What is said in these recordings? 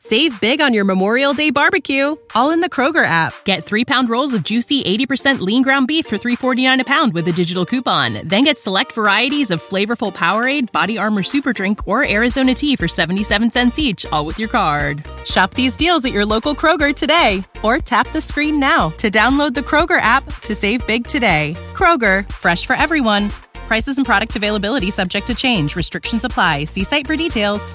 Save big on your Memorial Day barbecue, all in the Kroger app. Get 3-pound rolls of juicy 80% lean ground beef for $3.49 a pound with a digital coupon. Then get select varieties of flavorful Powerade, Body Armor Super Drink, or Arizona tea for 77 cents each, all with your card. Shop these deals at your local Kroger today, or tap the screen now to download the Kroger app to save big today. Kroger, fresh for everyone. Prices and product availability subject to change. Restrictions apply. See site for details.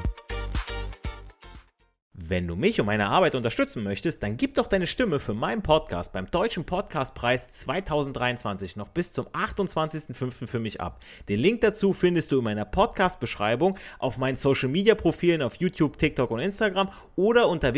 Wenn du mich und meine Arbeit unterstützen möchtest, dann gib doch deine Stimme für meinen Podcast beim Deutschen Podcastpreis 2023 noch bis zum 28.05. für mich ab. Den Link dazu findest du in meiner Podcast-Beschreibung, auf meinen Social-Media-Profilen auf YouTube, TikTok und Instagram oder unter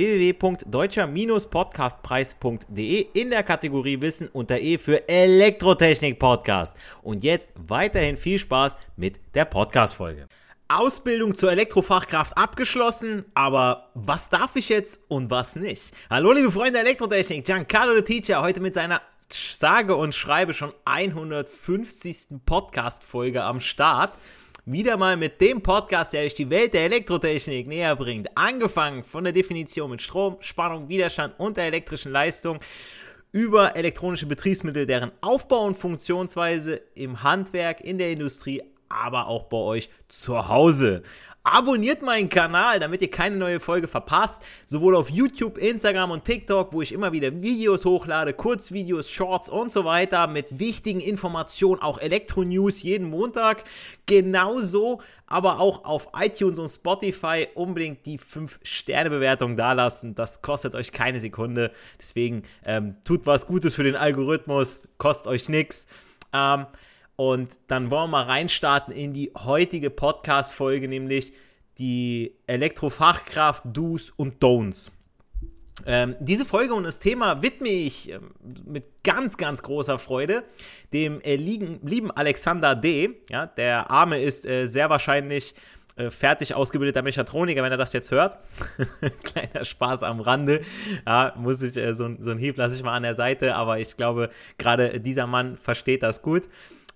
www.deutscher-podcastpreis.de in der Kategorie Wissen unter E für Elektrotechnik-Podcast. Und jetzt weiterhin viel Spaß mit der Podcast-Folge. Ausbildung zur Elektrofachkraft abgeschlossen, aber was darf ich jetzt und was nicht? Hallo liebe Freunde der Elektrotechnik, Giancarlo the Teacher, heute mit seiner sage und schreibe schon 150. Podcast-Folge am Start. Wieder mal mit dem Podcast, der euch die Welt der Elektrotechnik näher bringt. Angefangen von der Definition mit Strom, Spannung, Widerstand und der elektrischen Leistung über elektronische Betriebsmittel, deren Aufbau und Funktionsweise im Handwerk, in der Industrie, aber auch bei euch zu Hause. Abonniert meinen Kanal, damit ihr keine neue Folge verpasst, sowohl auf YouTube, Instagram und TikTok, wo ich immer wieder Videos hochlade, Kurzvideos, Shorts und so weiter mit wichtigen Informationen, auch Elektro-News jeden Montag, genauso, aber auch auf iTunes und Spotify unbedingt die 5-Sterne-Bewertung dalassen, das kostet euch keine Sekunde, deswegen tut was Gutes für den Algorithmus, kostet euch nichts. Und dann wollen wir mal reinstarten in die heutige Podcast-Folge, nämlich die Elektrofachkraft Do's und Don'ts. Diese Folge und das Thema widme ich mit ganz, ganz großer Freude dem lieben Alexander D. Ja, der Arme ist sehr wahrscheinlich fertig ausgebildeter Mechatroniker, wenn er das jetzt hört. Kleiner Spaß am Rande. Ja, muss ich, so ein Hieb lasse ich mal an der Seite, aber ich glaube, gerade dieser Mann versteht das gut.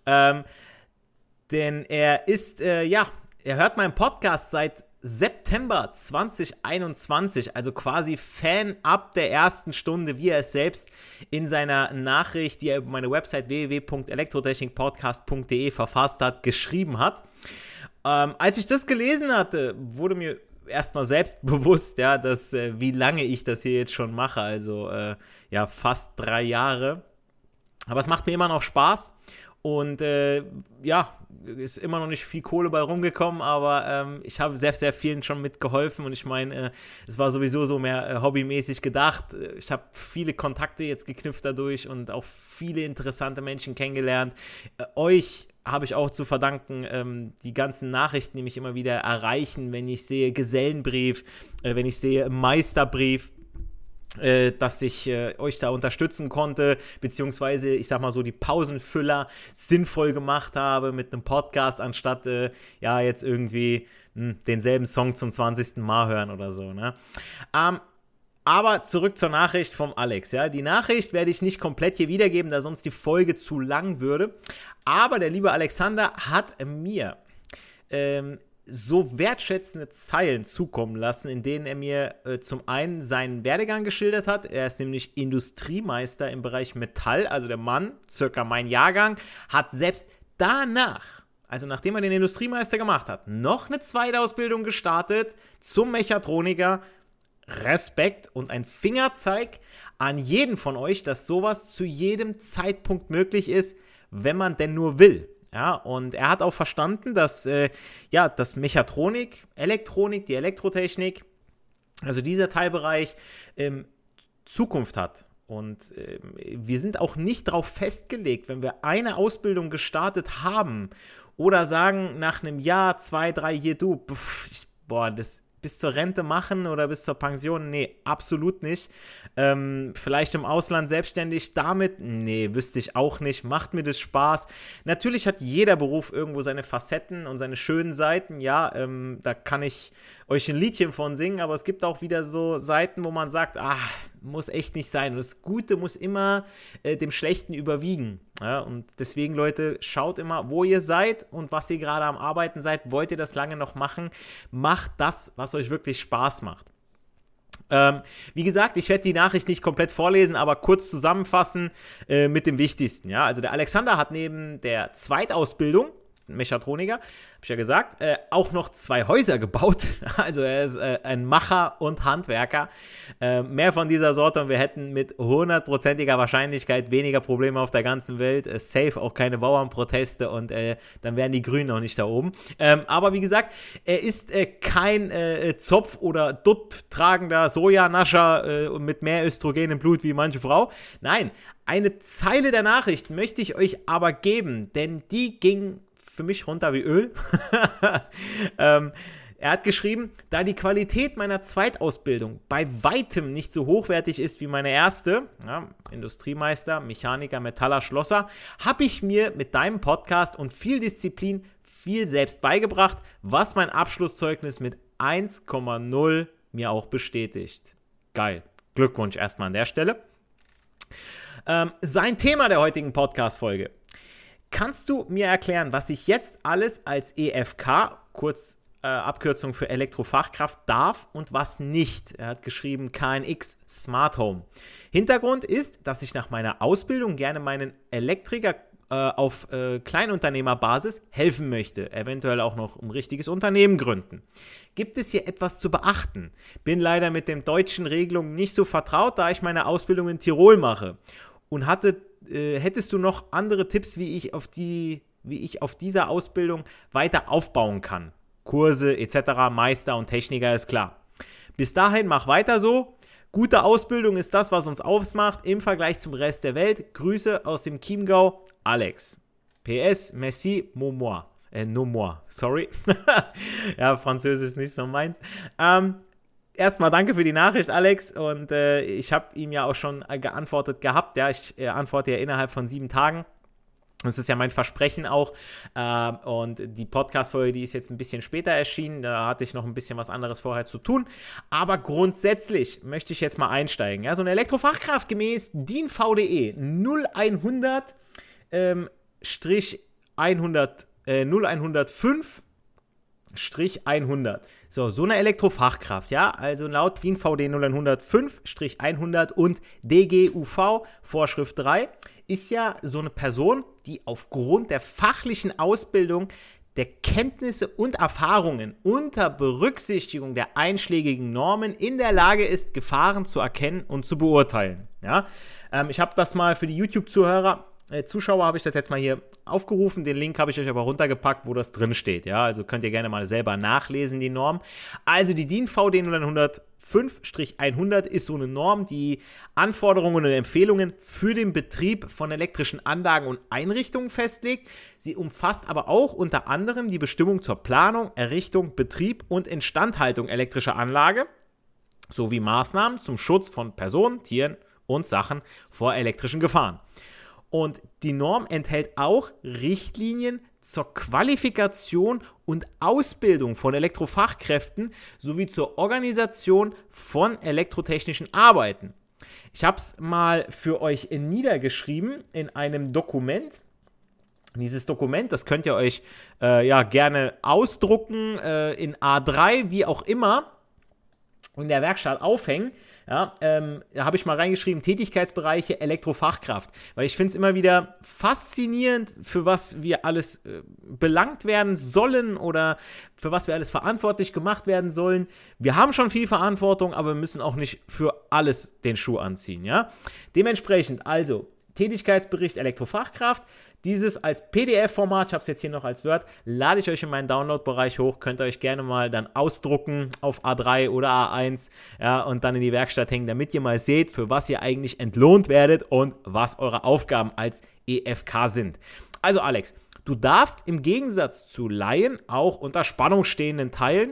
Denn er ist, er hört meinen Podcast seit September 2021, also quasi Fan ab der ersten Stunde, wie er es selbst in seiner Nachricht, die er über meine Website www.elektrotechnikpodcast.de verfasst hat, geschrieben hat. Als ich das gelesen hatte, wurde mir erstmal selbst bewusst, ja, dass, wie lange ich das hier jetzt schon mache, also fast 3 Jahre. Aber es macht mir immer noch Spaß. Und ist immer noch nicht viel Kohle bei rumgekommen, aber ich habe sehr, sehr vielen schon mitgeholfen und ich meine, es war sowieso so mehr hobbymäßig gedacht. Ich habe viele Kontakte jetzt geknüpft dadurch und auch viele interessante Menschen kennengelernt. Euch habe ich auch zu verdanken, die ganzen Nachrichten, die mich immer wieder erreichen, wenn ich sehe Gesellenbrief, wenn ich sehe Meisterbrief, dass ich euch da unterstützen konnte, beziehungsweise, ich sag mal so, die Pausenfüller sinnvoll gemacht habe mit einem Podcast, anstatt jetzt irgendwie denselben Song zum 20. Mal hören oder so, ne? Aber zurück zur Nachricht vom Alex, ja. Die Nachricht werde ich nicht komplett hier wiedergeben, da sonst die Folge zu lang würde. Aber der liebe Alexander hat mir so wertschätzende Zeilen zukommen lassen, in denen er mir zum einen seinen Werdegang geschildert hat. Er ist nämlich Industriemeister im Bereich Metall, also der Mann, circa mein Jahrgang, hat selbst danach, also nachdem er den Industriemeister gemacht hat, noch eine Zweitausbildung gestartet zum Mechatroniker. Respekt und ein Fingerzeig an jeden von euch, dass sowas zu jedem Zeitpunkt möglich ist, wenn man denn nur will. Ja, und er hat auch verstanden, dass das Mechatronik, Elektronik, die Elektrotechnik, also dieser Teilbereich Zukunft hat. Und wir sind auch nicht darauf festgelegt, wenn wir eine Ausbildung gestartet haben oder sagen nach einem Jahr, 2, 3, hier das bis zur Rente machen oder bis zur Pension? Nee, absolut nicht. Vielleicht im Ausland selbstständig damit? Nee, wüsste ich auch nicht. Macht mir das Spaß? Natürlich hat jeder Beruf irgendwo seine Facetten und seine schönen Seiten. Ja, da kann ich euch ein Liedchen von singen, aber es gibt auch wieder so Seiten, wo man sagt, muss echt nicht sein. Und das Gute muss immer dem Schlechten überwiegen. Ja, und deswegen, Leute, schaut immer, wo ihr seid und was ihr gerade am Arbeiten seid. Wollt ihr das lange noch machen? Macht das, was euch wirklich Spaß macht. Wie gesagt, ich werde die Nachricht nicht komplett vorlesen, aber kurz zusammenfassen mit dem Wichtigsten. Ja? Also der Alexander hat neben der Zweitausbildung, Mechatroniker, habe ich ja gesagt, auch noch 2 Häuser gebaut. Also er ist ein Macher und Handwerker. Mehr von dieser Sorte und wir hätten mit 100%iger Wahrscheinlichkeit weniger Probleme auf der ganzen Welt. Safe auch keine Bauernproteste und dann wären die Grünen auch nicht da oben. Aber wie gesagt, er ist kein Zopf- oder Dutt-tragender Sojanascher mit mehr Östrogen im Blut wie manche Frau. Nein, eine Zeile der Nachricht möchte ich euch aber geben, denn die ging für mich runter wie Öl. Er hat geschrieben, da die Qualität meiner Zweitausbildung bei weitem nicht so hochwertig ist wie meine erste, ja, Industriemeister, Mechaniker, Metaller, Schlosser, habe ich mir mit deinem Podcast und viel Disziplin viel selbst beigebracht, was mein Abschlusszeugnis mit 1,0 mir auch bestätigt. Geil. Glückwunsch erstmal an der Stelle. Sein Thema der heutigen Podcast-Folge. Kannst du mir erklären, was ich jetzt alles als EFK, kurz Abkürzung für Elektrofachkraft, darf und was nicht? Er hat geschrieben KNX Smart Home. Hintergrund ist, dass ich nach meiner Ausbildung gerne meinen Elektriker auf Kleinunternehmerbasis helfen möchte, eventuell auch noch ein richtiges Unternehmen gründen. Gibt es hier etwas zu beachten? Bin leider mit den deutschen Regelungen nicht so vertraut, da ich meine Ausbildung in Tirol mache. Und hättest du noch andere Tipps, wie ich auf dieser Ausbildung weiter aufbauen kann? Kurse etc., Meister und Techniker ist klar. Bis dahin mach weiter so. Gute Ausbildung ist das, was uns ausmacht im Vergleich zum Rest der Welt. Grüße aus dem Chiemgau, Alex. PS, merci, no moi, sorry. Ja, Französisch ist nicht so meins. Erstmal danke für die Nachricht, Alex, und ich habe ihm ja auch schon geantwortet gehabt, ja, ich antworte ja innerhalb von 7 Tagen, das ist ja mein Versprechen auch, und die Podcast-Folge, die ist jetzt ein bisschen später erschienen, da hatte ich noch ein bisschen was anderes vorher zu tun, aber grundsätzlich möchte ich jetzt mal einsteigen, ja, so eine Elektrofachkraft gemäß DIN VDE 0100 0105-100. So eine Elektrofachkraft, ja, also laut DIN VD 0105-100 und DGUV Vorschrift 3 ist ja so eine Person, die aufgrund der fachlichen Ausbildung, der Kenntnisse und Erfahrungen unter Berücksichtigung der einschlägigen Normen in der Lage ist, Gefahren zu erkennen und zu beurteilen. Ja? Ich habe das mal für die Zuschauer habe ich das jetzt mal hier aufgerufen, den Link habe ich euch aber runtergepackt, wo das drin steht, ja, also könnt ihr gerne mal selber nachlesen, die Norm. Also die DIN VD 0105-100 ist so eine Norm, die Anforderungen und Empfehlungen für den Betrieb von elektrischen Anlagen und Einrichtungen festlegt. Sie umfasst aber auch unter anderem die Bestimmung zur Planung, Errichtung, Betrieb und Instandhaltung elektrischer Anlage sowie Maßnahmen zum Schutz von Personen, Tieren und Sachen vor elektrischen Gefahren. Und die Norm enthält auch Richtlinien zur Qualifikation und Ausbildung von Elektrofachkräften sowie zur Organisation von elektrotechnischen Arbeiten. Ich habe es mal für euch niedergeschrieben in einem Dokument. Dieses Dokument, das könnt ihr euch gerne ausdrucken, in A3, wie auch immer, in der Werkstatt aufhängen. Ja, da habe ich mal reingeschrieben, Tätigkeitsbereiche Elektrofachkraft, weil ich finde es immer wieder faszinierend, für was wir alles belangt werden sollen oder für was wir alles verantwortlich gemacht werden sollen. Wir haben schon viel Verantwortung, aber wir müssen auch nicht für alles den Schuh anziehen. Ja? Dementsprechend also Tätigkeitsbericht Elektrofachkraft, dieses als PDF-Format, ich habe es jetzt hier noch als Word, lade ich euch in meinen Download-Bereich hoch, könnt ihr euch gerne mal dann ausdrucken auf A3 oder A1, ja, und dann in die Werkstatt hängen, damit ihr mal seht, für was ihr eigentlich entlohnt werdet und was eure Aufgaben als EFK sind. Also Alex, du darfst im Gegensatz zu Laien auch unter Spannung stehenden Teilen,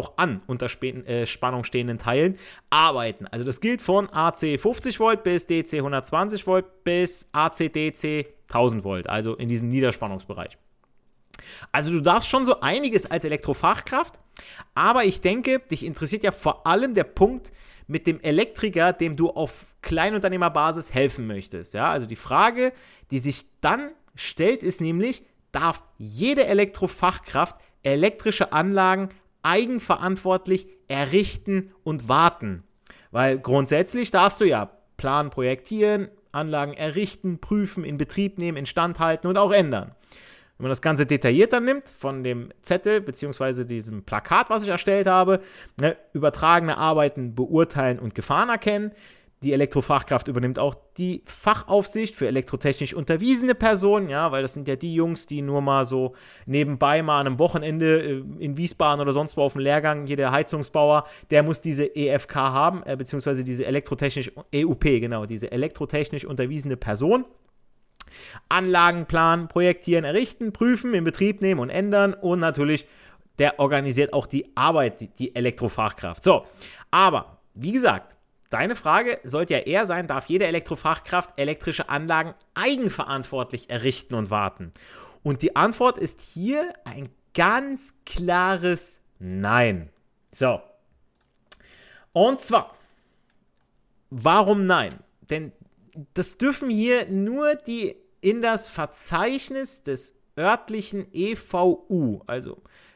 Spannung stehenden Teilen arbeiten. Also das gilt von AC 50 Volt bis DC 120 Volt bis AC DC 1000 Volt, also in diesem Niederspannungsbereich. Also du darfst schon so einiges als Elektrofachkraft, aber ich denke, dich interessiert ja vor allem der Punkt mit dem Elektriker, dem du auf Kleinunternehmerbasis helfen möchtest. Ja? Also die Wartung, die sich dann stellt, ist nämlich, darf jede Elektrofachkraft elektrische Anlagen eigenverantwortlich errichten und warten. Weil grundsätzlich darfst du ja planen, projektieren, Anlagen errichten, prüfen, in Betrieb nehmen, instand halten und auch ändern. Wenn man das Ganze detaillierter nimmt, von dem Zettel bzw. diesem Plakat, was ich erstellt habe, übertragene Arbeiten beurteilen und Gefahren erkennen. Die Elektrofachkraft übernimmt auch die Fachaufsicht für elektrotechnisch unterwiesene Personen, ja, weil das sind ja die Jungs, die nur mal so nebenbei mal an einem Wochenende in Wiesbaden oder sonst wo auf dem Lehrgang, hier der Heizungsbauer, der muss diese EFK haben, beziehungsweise diese elektrotechnisch, EUP, genau, diese elektrotechnisch unterwiesene Person. Anlagen planen, projektieren, errichten, prüfen, in Betrieb nehmen und ändern und natürlich, der organisiert auch die Arbeit, die Elektrofachkraft. So, aber, wie gesagt, deine Frage sollte ja eher sein, darf jede Elektrofachkraft elektrische Anlagen eigenverantwortlich errichten und warten? Und die Antwort ist hier ein ganz klares Nein. So, und zwar, warum nein? Denn das dürfen hier nur die in das Verzeichnis des örtlichen EVU, also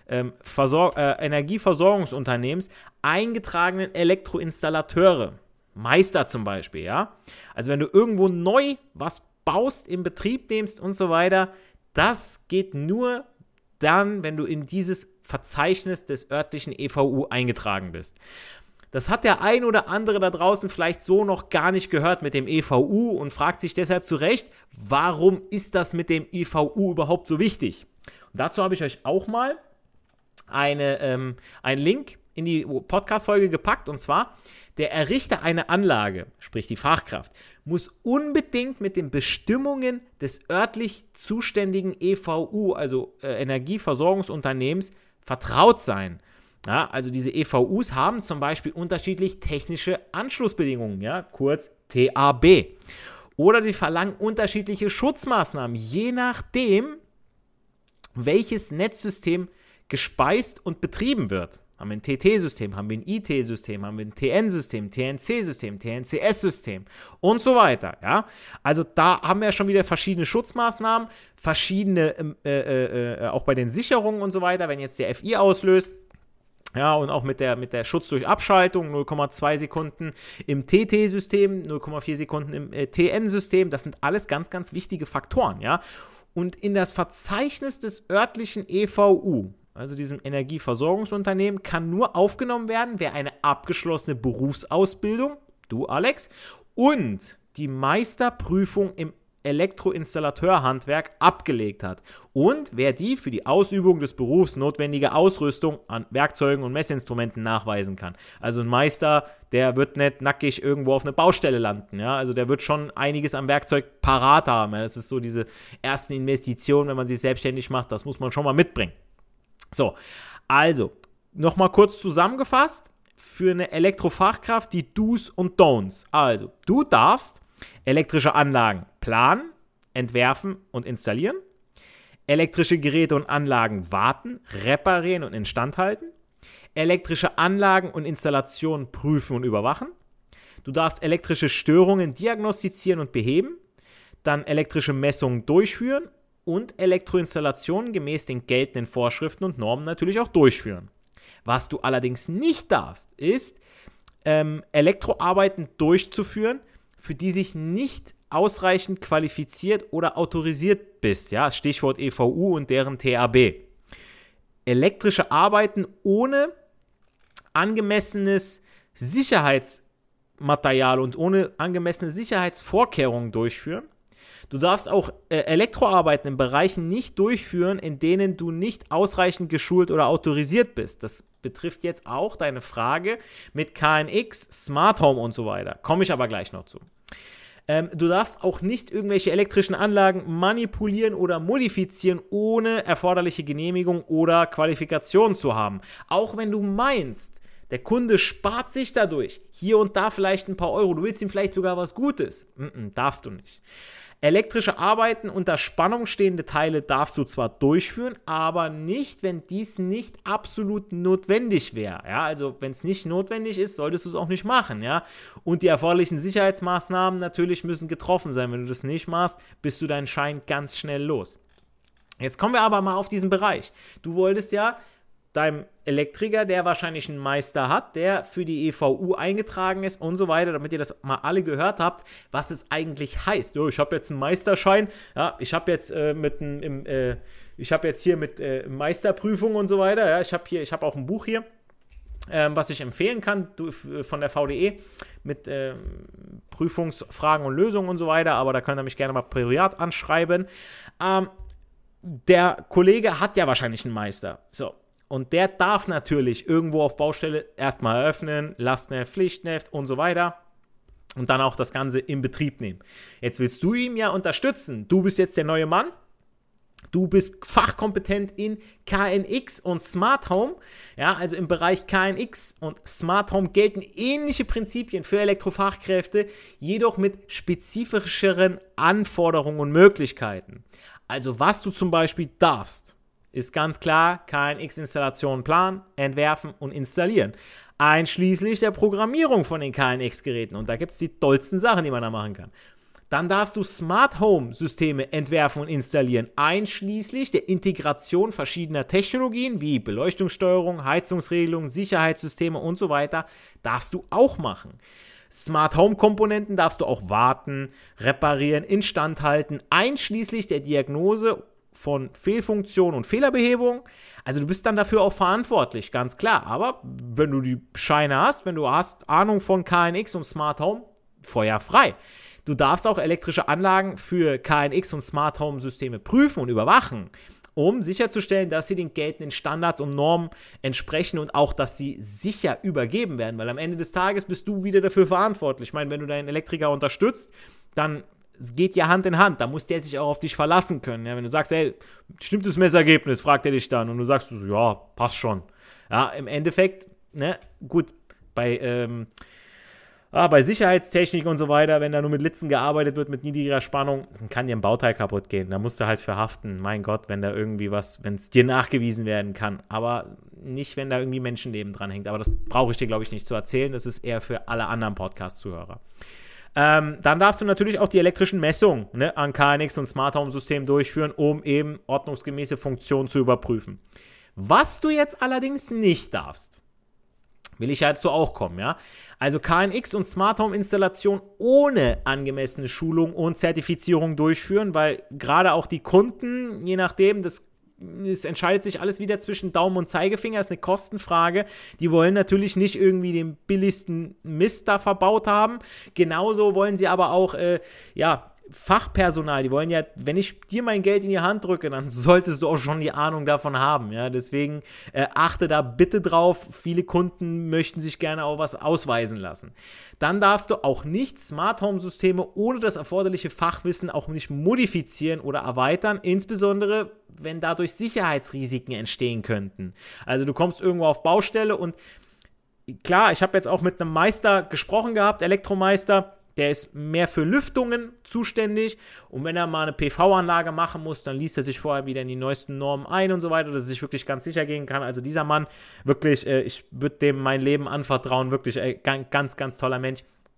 Energieversorgungsunternehmens, eingetragenen Elektroinstallateure, Meister zum Beispiel, ja. Also wenn du irgendwo neu was baust, in Betrieb nimmst und so weiter, das geht nur dann, wenn du in dieses Verzeichnis des örtlichen EVU eingetragen bist. Das hat der ein oder andere da draußen vielleicht so noch gar nicht gehört mit dem EVU und fragt sich deshalb zu Recht, warum ist das mit dem EVU überhaupt so wichtig? Und dazu habe ich euch auch mal einen Link in die Podcast-Folge gepackt, und zwar: Der Errichter einer Anlage, sprich die Fachkraft, muss unbedingt mit den Bestimmungen des örtlich zuständigen EVU, also Energieversorgungsunternehmens, vertraut sein. Ja, also diese EVUs haben zum Beispiel unterschiedlich technische Anschlussbedingungen, ja, kurz TAB. Oder die verlangen unterschiedliche Schutzmaßnahmen, je nachdem, welches Netzsystem gespeist und betrieben wird. Haben wir ein TT-System, haben wir ein IT-System, haben wir ein TN-System, TNC-System, TNCS-System und so weiter. Ja? Also da haben wir schon wieder verschiedene Schutzmaßnahmen, verschiedene, auch bei den Sicherungen und so weiter, wenn jetzt der FI auslöst. Ja, und auch mit der Schutz durch Abschaltung, 0,2 Sekunden im TT-System, 0,4 Sekunden im TN-System. Das sind alles ganz, ganz wichtige Faktoren, ja. Und in das Verzeichnis des örtlichen EVU, also diesem Energieversorgungsunternehmen, kann nur aufgenommen werden, wer eine abgeschlossene Berufsausbildung, du Alex, und die Meisterprüfung im Elektroinstallateurhandwerk abgelegt hat und wer die für die Ausübung des Berufs notwendige Ausrüstung an Werkzeugen und Messinstrumenten nachweisen kann. Also ein Meister, der wird nicht nackig irgendwo auf eine Baustelle landen, ja, also der wird schon einiges am Werkzeug parat haben. Ja? Das ist so diese ersten Investitionen, wenn man sich selbstständig macht, das muss man schon mal mitbringen. So, also, nochmal kurz zusammengefasst, für eine Elektrofachkraft die Do's und Don'ts. Also, du darfst elektrische Anlagen planen, entwerfen und installieren, elektrische Geräte und Anlagen warten, reparieren und instand halten, elektrische Anlagen und Installationen prüfen und überwachen, du darfst elektrische Störungen diagnostizieren und beheben, dann elektrische Messungen durchführen und Elektroinstallationen gemäß den geltenden Vorschriften und Normen natürlich auch durchführen. Was du allerdings nicht darfst, ist Elektroarbeiten durchzuführen, für die sich nicht ausreichend qualifiziert oder autorisiert bist. Ja, Stichwort EVU und deren TAB. Elektrische Arbeiten ohne angemessenes Sicherheitsmaterial und ohne angemessene Sicherheitsvorkehrungen durchführen. Du darfst auch Elektroarbeiten in Bereichen nicht durchführen, in denen du nicht ausreichend geschult oder autorisiert bist. Das betrifft jetzt auch deine Frage mit KNX, Smart Home und so weiter. Komme ich aber gleich noch zu. Du darfst auch nicht irgendwelche elektrischen Anlagen manipulieren oder modifizieren, ohne erforderliche Genehmigung oder Qualifikation zu haben. Auch wenn du meinst, der Kunde spart sich dadurch hier und da vielleicht ein paar Euro, du willst ihm vielleicht sogar was Gutes. Darfst du nicht. Elektrische Arbeiten unter Spannung stehende Teile darfst du zwar durchführen, aber nicht, wenn dies nicht absolut notwendig wäre. Ja, also wenn es nicht notwendig ist, solltest du es auch nicht machen. Ja? Und die erforderlichen Sicherheitsmaßnahmen natürlich müssen getroffen sein. Wenn du das nicht machst, bist du deinen Schein ganz schnell los. Jetzt kommen wir aber mal auf diesen Bereich. Du wolltest ja deinem Elektriker, der wahrscheinlich einen Meister hat, der für die EVU eingetragen ist und so weiter, damit ihr das mal alle gehört habt, was es eigentlich heißt. Ich habe jetzt einen Meisterschein, ja, ich habe jetzt hier mit Meisterprüfung und so weiter, ja, ich habe auch ein Buch hier, was ich empfehlen kann von der VDE mit Prüfungsfragen und Lösungen und so weiter, aber da könnt ihr mich gerne mal privat anschreiben. Der Kollege hat ja wahrscheinlich einen Meister, so. Und der darf natürlich irgendwo auf Baustelle erstmal eröffnen, Lastneft, Pflichtneft und so weiter und dann auch das Ganze in Betrieb nehmen. Jetzt willst du ihm ja unterstützen. Du bist jetzt der neue Mann. Du bist fachkompetent in KNX und Smart Home. Ja, also im Bereich KNX und Smart Home gelten ähnliche Prinzipien für Elektrofachkräfte, jedoch mit spezifischeren Anforderungen und Möglichkeiten. Also was du zum Beispiel darfst, ist ganz klar KNX-Installation planen, entwerfen und installieren. Einschließlich der Programmierung von den KNX-Geräten. Und da gibt es die tollsten Sachen, die man da machen kann. Dann darfst du Smart Home-Systeme entwerfen und installieren, einschließlich der Integration verschiedener Technologien wie Beleuchtungssteuerung, Heizungsregelung, Sicherheitssysteme und so weiter, darfst du auch machen. Smart Home-Komponenten darfst du auch warten, reparieren, instand halten, einschließlich der Diagnose von Fehlfunktion und Fehlerbehebung. Also du bist dann dafür auch verantwortlich, ganz klar. Aber wenn du die Scheine hast, wenn du hast Ahnung von KNX und Smart Home, Feuer frei. Du darfst auch elektrische Anlagen für KNX und Smart Home Systeme prüfen und überwachen, um sicherzustellen, dass sie den geltenden Standards und Normen entsprechen und auch, dass sie sicher übergeben werden. Weil am Ende des Tages bist du wieder dafür verantwortlich. Ich meine, wenn du deinen Elektriker unterstützt, dann es geht ja Hand in Hand, da muss der sich auch auf dich verlassen können. Ja, wenn du sagst, hey, stimmt das Messergebnis, fragt er dich dann und du sagst so, ja, passt schon. Ja, im Endeffekt, ne, gut, bei Sicherheitstechnik und so weiter, wenn da nur mit Litzen gearbeitet wird, mit niedriger Spannung, dann kann dir ein Bauteil kaputt gehen. Da musst du halt verhaften. Mein Gott, wenn da irgendwie wenn es dir nachgewiesen werden kann. Aber nicht, wenn da irgendwie Menschenleben dran hängt. Aber das brauche ich dir, glaube ich, nicht zu erzählen. Das ist eher für alle anderen Podcast-Zuhörer. Dann darfst du natürlich auch die elektrischen Messungen an KNX und Smart Home Systemen durchführen, um eben ordnungsgemäße Funktionen zu überprüfen. Was du jetzt allerdings nicht darfst, will ich ja dazu auch kommen, ja. Also KNX und Smart Home Installation ohne angemessene Schulung und Zertifizierung durchführen, weil gerade auch die Kunden, je nachdem, es entscheidet sich alles wieder zwischen Daumen und Zeigefinger, ist eine Kostenfrage. Die wollen natürlich nicht irgendwie den billigsten Mist da verbaut haben. Genauso wollen sie aber auch, Fachpersonal, die wollen ja, wenn ich dir mein Geld in die Hand drücke, dann solltest du auch schon die Ahnung davon haben, ja, deswegen achte da bitte drauf, viele Kunden möchten sich gerne auch was ausweisen lassen. Dann darfst du auch nicht Smart Home Systeme ohne das erforderliche Fachwissen auch nicht modifizieren oder erweitern, insbesondere wenn dadurch Sicherheitsrisiken entstehen könnten. Also du kommst irgendwo auf Baustelle und klar, ich habe jetzt auch mit einem Meister gesprochen gehabt, Elektromeister. Der ist mehr für Lüftungen zuständig und wenn er mal eine PV-Anlage machen muss, dann liest er sich vorher wieder in die neuesten Normen ein und so weiter, dass er sich wirklich ganz sicher gehen kann. Also dieser Mann, wirklich, ich würde dem mein Leben anvertrauen, wirklich ganz, ganz toller Mensch.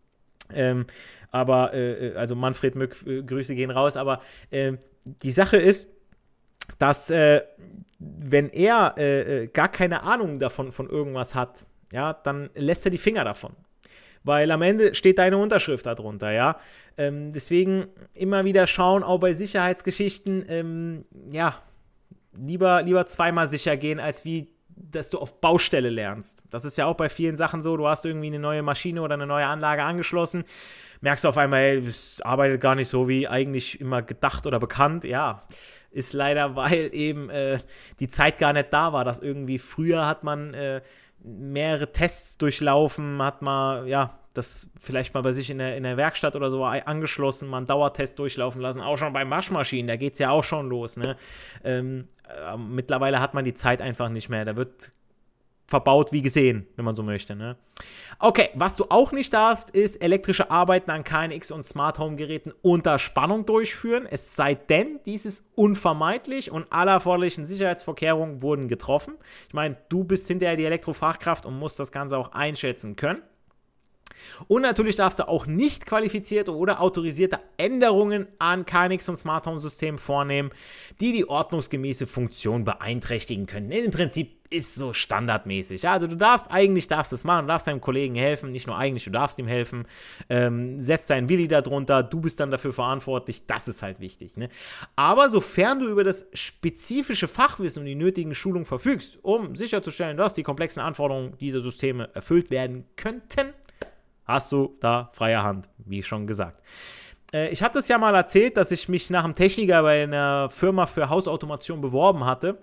Also Manfred Mück, Grüße gehen raus, aber die Sache ist, dass wenn er gar keine Ahnung davon von irgendwas hat, ja, dann lässt er die Finger davon. Weil am Ende steht deine Unterschrift darunter, ja. Deswegen immer wieder schauen, auch bei Sicherheitsgeschichten, lieber zweimal sicher gehen, als wie, dass du auf Baustelle lernst. Das ist ja auch bei vielen Sachen so, du hast irgendwie eine neue Maschine oder eine neue Anlage angeschlossen, merkst du auf einmal, hey, es arbeitet gar nicht so, wie eigentlich immer gedacht oder bekannt, ja. Ist leider, weil eben die Zeit gar nicht da war, dass irgendwie früher hat man mehrere Tests durchlaufen, hat mal, das vielleicht mal bei sich in der Werkstatt oder so angeschlossen, mal einen Dauertest durchlaufen lassen, auch schon bei Waschmaschinen, da geht es ja auch schon los, ne? Mittlerweile hat man die Zeit einfach nicht mehr, da wird verbaut wie gesehen, wenn man so möchte, ne? Okay, was du auch nicht darfst, ist elektrische Arbeiten an KNX und Smart Home Geräten unter Spannung durchführen, es sei denn, dies ist unvermeidlich und alle erforderlichen Sicherheitsvorkehrungen wurden getroffen. Ich meine, du bist hinterher die Elektrofachkraft und musst das Ganze auch einschätzen können. Und natürlich darfst du auch nicht qualifizierte oder autorisierte Änderungen an KNX und Smart Home Systemen vornehmen, die die ordnungsgemäße Funktion beeinträchtigen können. Im Prinzip ist so standardmäßig. Ja? Also du darfst es machen, du darfst deinem Kollegen helfen, nicht nur eigentlich, du darfst ihm helfen, setzt seinen Willi darunter, du bist dann dafür verantwortlich, das ist halt wichtig. Ne? Aber sofern du über das spezifische Fachwissen und die nötigen Schulungen verfügst, um sicherzustellen, dass die komplexen Anforderungen dieser Systeme erfüllt werden könnten, hast du da freie Hand, wie schon gesagt. Ich hatte es ja mal erzählt, dass ich mich nach einem Techniker bei einer Firma für Hausautomation beworben hatte.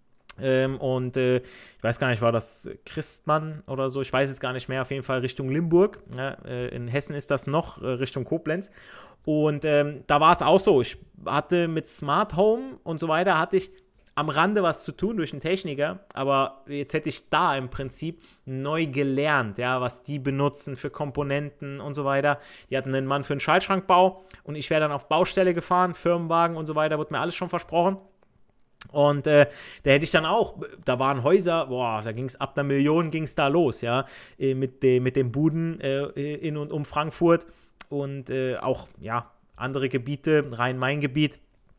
Ich weiß gar nicht, war das Christmann oder so, ich weiß es gar nicht mehr, auf jeden Fall Richtung Limburg, ja, in Hessen ist das noch, Richtung Koblenz, und da war es auch so, ich hatte mit Smart Home und so weiter, hatte ich am Rande was zu tun durch einen Techniker, aber jetzt hätte ich da im Prinzip neu gelernt, ja, was die benutzen für Komponenten und so weiter. Die hatten einen Mann für einen Schaltschrankbau und ich wäre dann auf Baustelle gefahren, Firmenwagen und so weiter, wurde mir alles schon versprochen. Und da hätte ich dann auch, da waren Häuser, da ging es ab 1 Million ging es da los, ja, mit den Buden in und um Frankfurt und auch, ja, andere Gebiete, Rhein-Main-Gebiet.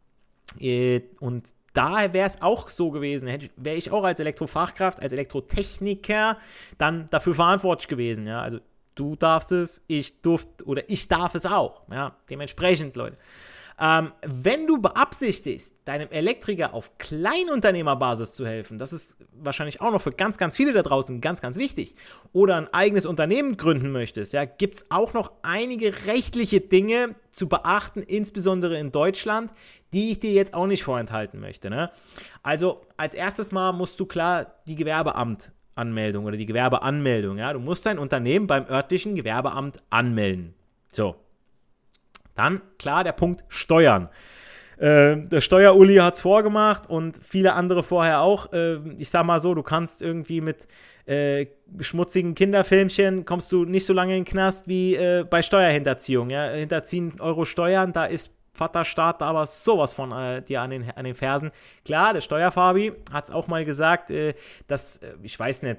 Und da wäre es auch so gewesen, wäre ich auch als Elektrofachkraft, als Elektrotechniker dann dafür verantwortlich gewesen, ja, also du darfst es, ich darf es auch, ja, dementsprechend, Leute. Wenn du beabsichtigst, deinem Elektriker auf Kleinunternehmerbasis zu helfen, das ist wahrscheinlich auch noch für ganz, ganz viele da draußen ganz, ganz wichtig, oder ein eigenes Unternehmen gründen möchtest, ja, gibt es auch noch einige rechtliche Dinge zu beachten, insbesondere in Deutschland, die ich dir jetzt auch nicht vorenthalten möchte. Ne? Also als erstes mal musst du klar die Gewerbeamtanmeldung oder die Gewerbeanmeldung, ja, du musst dein Unternehmen beim örtlichen Gewerbeamt anmelden. So. Dann, klar, der Punkt Steuern. Der Steuer-Uli hat es vorgemacht und viele andere vorher auch. Ich sag mal so, du kannst irgendwie mit schmutzigen Kinderfilmchen, kommst du nicht so lange in den Knast wie bei Steuerhinterziehung. Ja? Hinterziehen Euro Steuern, da ist Vaterstaat aber sowas von dir an den Fersen. Klar, der Steuerfabi hat es auch mal gesagt, dass, ich weiß nicht,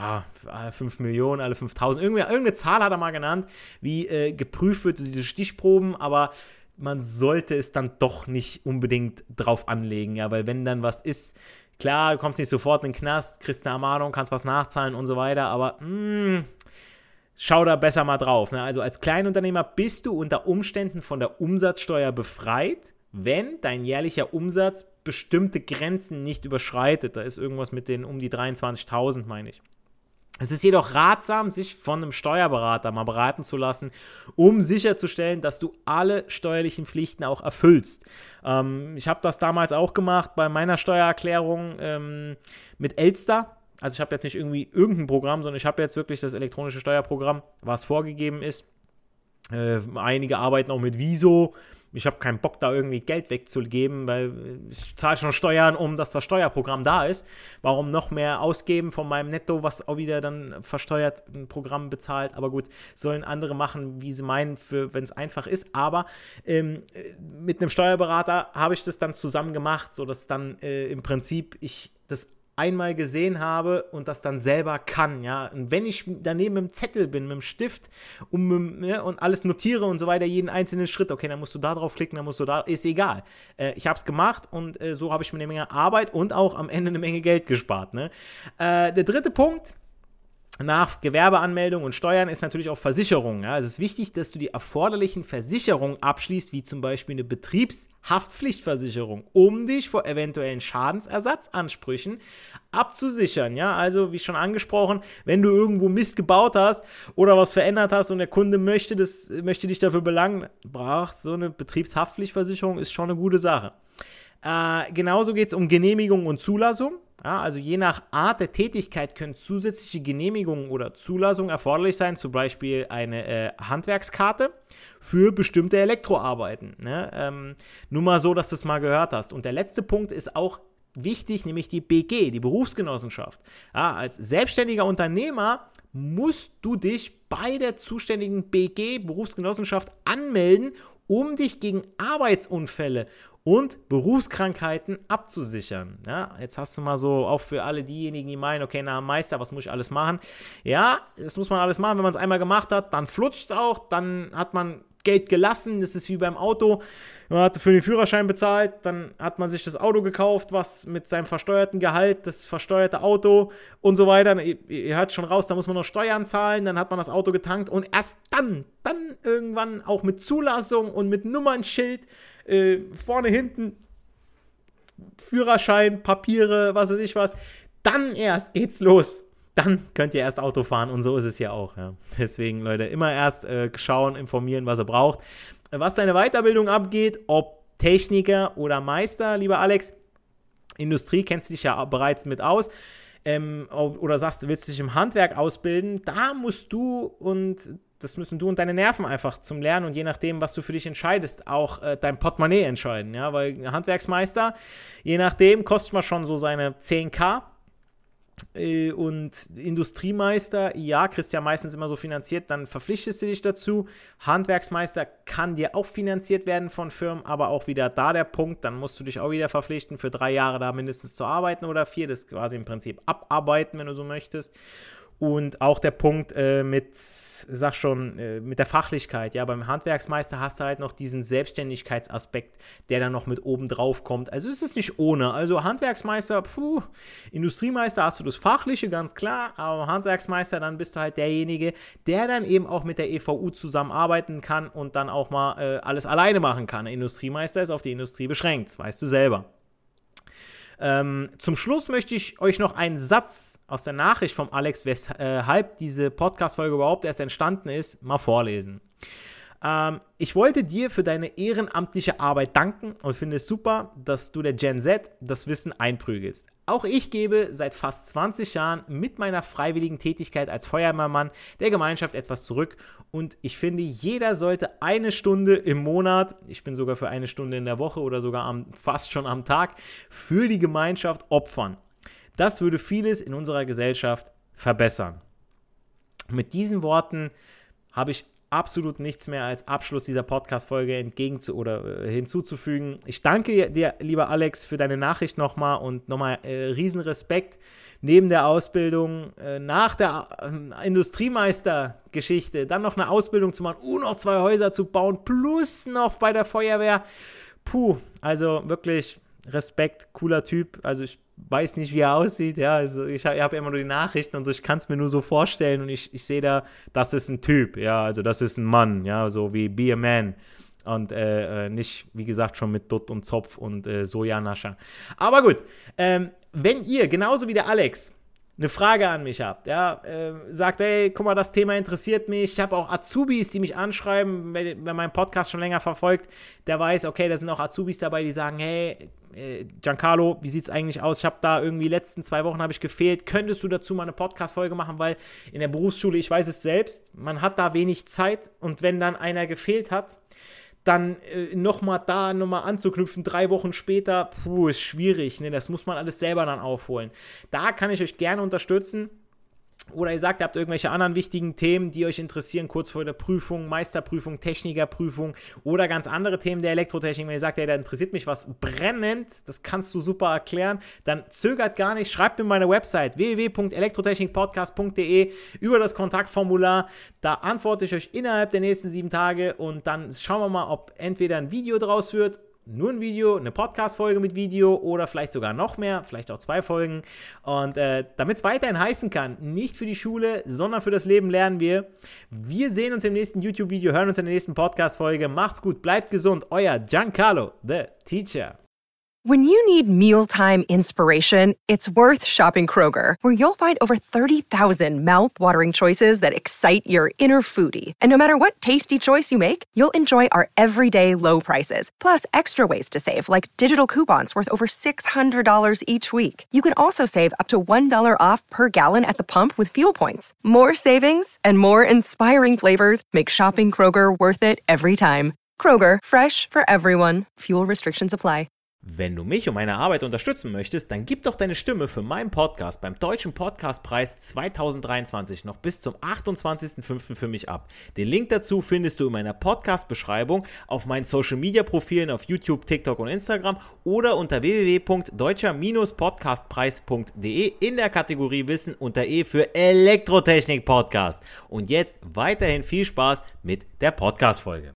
5 Millionen, alle 5.000, irgendeine Zahl hat er mal genannt, wie geprüft wird, diese Stichproben, aber man sollte es dann doch nicht unbedingt drauf anlegen, ja, weil wenn dann was ist, klar, du kommst nicht sofort in den Knast, kriegst eine Ermahnung, kannst was nachzahlen und so weiter, aber schau da besser mal drauf. Ne? Also als Kleinunternehmer bist du unter Umständen von der Umsatzsteuer befreit, wenn dein jährlicher Umsatz bestimmte Grenzen nicht überschreitet. Da ist irgendwas mit den um die 23.000, meine ich. Es ist jedoch ratsam, sich von einem Steuerberater mal beraten zu lassen, um sicherzustellen, dass du alle steuerlichen Pflichten auch erfüllst. Ich habe das damals auch gemacht bei meiner Steuererklärung mit Elster. Also ich habe jetzt nicht irgendwie irgendein Programm, sondern ich habe jetzt wirklich das elektronische Steuerprogramm, was vorgegeben ist. Einige arbeiten auch mit Wieso. Ich habe keinen Bock, da irgendwie Geld wegzugeben, weil ich zahle schon Steuern, dass das Steuerprogramm da ist. Warum noch mehr ausgeben von meinem Netto, was auch wieder dann versteuert ein Programm bezahlt? Aber gut, sollen andere machen, wie sie meinen, wenn es einfach ist. Aber mit einem Steuerberater habe ich das dann zusammen gemacht, sodass dann im Prinzip ich das einmal gesehen habe und das dann selber kann, ja, und wenn ich daneben mit dem Zettel bin, mit dem Stift und alles notiere und so weiter, jeden einzelnen Schritt, okay, dann musst du da drauf klicken, dann musst du da, ist egal. Ich habe es gemacht und so habe ich mir eine Menge Arbeit und auch am Ende eine Menge Geld gespart, ne. Der dritte Punkt nach Gewerbeanmeldung und Steuern ist natürlich auch Versicherung. Ja. Es ist wichtig, dass du die erforderlichen Versicherungen abschließt, wie zum Beispiel eine Betriebshaftpflichtversicherung, um dich vor eventuellen Schadensersatzansprüchen abzusichern. Ja. Also, wie schon angesprochen, wenn du irgendwo Mist gebaut hast oder was verändert hast und der Kunde möchte dich dafür belangen, so eine Betriebshaftpflichtversicherung ist schon eine gute Sache. Genauso geht es um Genehmigung und Zulassung. Ja, also je nach Art der Tätigkeit können zusätzliche Genehmigungen oder Zulassungen erforderlich sein, zum Beispiel eine Handwerkskarte für bestimmte Elektroarbeiten. Ne? Nur mal so, dass du es mal gehört hast. Und der letzte Punkt ist auch wichtig, nämlich die BG, die Berufsgenossenschaft. Ja, als selbstständiger Unternehmer musst du dich bei der zuständigen BG, Berufsgenossenschaft, anmelden, um dich gegen Arbeitsunfälle und Berufskrankheiten abzusichern. Ja, jetzt hast du mal so, auch für alle diejenigen, die meinen, okay, na Meister, was muss ich alles machen? Ja, das muss man alles machen. Wenn man es einmal gemacht hat, dann flutscht es auch, dann hat man Geld gelassen. Das ist wie beim Auto. Man hat für den Führerschein bezahlt, dann hat man sich das Auto gekauft, was mit seinem versteuerten Gehalt, das versteuerte Auto und so weiter. Ihr hört schon raus, da muss man noch Steuern zahlen, dann hat man das Auto getankt und erst dann irgendwann auch mit Zulassung und mit Nummernschild, vorne, hinten, Führerschein, Papiere, was weiß ich was, dann erst geht's los. Dann könnt ihr erst Auto fahren und so ist es ja auch. Ja. Deswegen, Leute, immer erst schauen, informieren, was ihr braucht. Was deine Weiterbildung abgeht, ob Techniker oder Meister, lieber Alex, Industrie kennst du dich ja bereits mit aus, oder sagst, du willst dich im Handwerk ausbilden, da musst du und das müssen du und deine Nerven einfach zum Lernen und je nachdem, was du für dich entscheidest, auch dein Portemonnaie entscheiden, ja, weil Handwerksmeister, je nachdem, kostet man schon so seine 10.000 und Industriemeister, ja, kriegst ja meistens immer so finanziert, dann verpflichtest du dich dazu. Handwerksmeister kann dir auch finanziert werden von Firmen, aber auch wieder da der Punkt, dann musst du dich auch wieder verpflichten, für 3 Jahre da mindestens zu arbeiten oder 4, das quasi im Prinzip abarbeiten, wenn du so möchtest. Und auch der Punkt mit der Fachlichkeit, ja, beim Handwerksmeister hast du halt noch diesen Selbstständigkeitsaspekt, der dann noch mit oben drauf kommt. Also ist es nicht ohne. Also Handwerksmeister, Industriemeister hast du das Fachliche, ganz klar, aber Handwerksmeister, dann bist du halt derjenige, der dann eben auch mit der EVU zusammenarbeiten kann und dann auch mal alles alleine machen kann. Der Industriemeister ist auf die Industrie beschränkt, das weißt du selber. Zum Schluss möchte ich euch noch einen Satz aus der Nachricht vom Alex, weshalb diese Podcast-Folge überhaupt erst entstanden ist, mal vorlesen. Ich wollte dir für deine ehrenamtliche Arbeit danken und finde es super, dass du der Gen Z das Wissen einprügelst. Auch ich gebe seit fast 20 Jahren mit meiner freiwilligen Tätigkeit als Feuerwehrmann der Gemeinschaft etwas zurück und ich finde, jeder sollte 1 Stunde im Monat, ich bin sogar für 1 Stunde in der Woche oder sogar fast schon am Tag, für die Gemeinschaft opfern. Das würde vieles in unserer Gesellschaft verbessern. Mit diesen Worten habe ich absolut nichts mehr als Abschluss dieser Podcast-Folge hinzuzufügen. Ich danke dir, lieber Alex, für deine Nachricht nochmal und nochmal riesen Respekt. Neben der Ausbildung, nach der Industriemeister-Geschichte, dann noch eine Ausbildung zu machen, noch 2 Häuser zu bauen, plus noch bei der Feuerwehr. Also wirklich Respekt, cooler Typ. Also ich weiß nicht, wie er aussieht, ja, also ich habe immer nur die Nachrichten und so, ich kann es mir nur so vorstellen und ich sehe da, das ist ein Typ, ja, also das ist ein Mann, ja, so wie Be a Man und nicht, wie gesagt, schon mit Dutt und Zopf und Sojanascher. Aber gut, wenn ihr, genauso wie der Alex, eine Frage an mich habt, ja, sagt, hey, guck mal, das Thema interessiert mich, ich habe auch Azubis, die mich anschreiben, wer meinen Podcast schon länger verfolgt, der weiß, okay, da sind auch Azubis dabei, die sagen, hey, Giancarlo, wie sieht's eigentlich aus? Ich habe da irgendwie letzten 2 Wochen habe ich gefehlt. Könntest du dazu mal eine Podcast-Folge machen? Weil in der Berufsschule, ich weiß es selbst, man hat da wenig Zeit und wenn dann einer gefehlt hat, dann nochmal anzuknüpfen, 3 Wochen später, ist schwierig, ne? Das muss man alles selber dann aufholen. Da kann ich euch gerne unterstützen. Oder ihr sagt, ihr habt irgendwelche anderen wichtigen Themen, die euch interessieren, kurz vor der Prüfung, Meisterprüfung, Technikerprüfung oder ganz andere Themen der Elektrotechnik. Wenn ihr sagt, hey, da interessiert mich was brennend, das kannst du super erklären, dann zögert gar nicht, schreibt mir meine Website www.elektrotechnikpodcast.de über das Kontaktformular. Da antworte ich euch innerhalb der nächsten 7 Tage und dann schauen wir mal, ob entweder ein Video draus wird, nur ein Video, eine Podcast-Folge mit Video oder vielleicht sogar noch mehr, vielleicht auch 2 Folgen. Und damit es weiterhin heißen kann, nicht für die Schule, sondern für das Leben lernen wir. Wir sehen uns im nächsten YouTube-Video, hören uns in der nächsten Podcast-Folge. Macht's gut, bleibt gesund. Euer Giancarlo, the Teacher. When you need mealtime inspiration, it's worth shopping Kroger, where you'll find over 30,000 mouth-watering choices that excite your inner foodie. And no matter what tasty choice you make, you'll enjoy our everyday low prices, plus extra ways to save, like digital coupons worth over $600 each week. You can also save up to $1 off per gallon at the pump with fuel points. More savings and more inspiring flavors make shopping Kroger worth it every time. Kroger, fresh for everyone. Fuel restrictions apply. Wenn du mich und meine Arbeit unterstützen möchtest, dann gib doch deine Stimme für meinen Podcast beim Deutschen Podcastpreis 2023 noch bis zum 28.05. für mich ab. Den Link dazu findest du in meiner Podcast-Beschreibung, auf meinen Social-Media-Profilen auf YouTube, TikTok und Instagram oder unter www.deutscher-podcastpreis.de in der Kategorie Wissen unter E für Elektrotechnik-Podcast. Und jetzt weiterhin viel Spaß mit der Podcast-Folge.